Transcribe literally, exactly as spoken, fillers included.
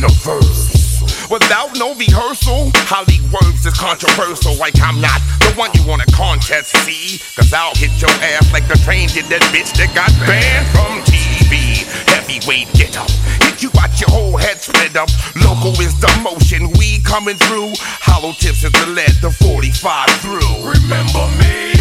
the verse. Without no rehearsal, Holly words is controversial. Like I'm not the one you wanna contest, see? Cause I'll hit your ass like the train did that bitch that got banned from T V. Heavyweight get up, hit you out your whole head split up. Local is the motion, we coming through. Hollow tips is the lead, the forty-five through. Remember me?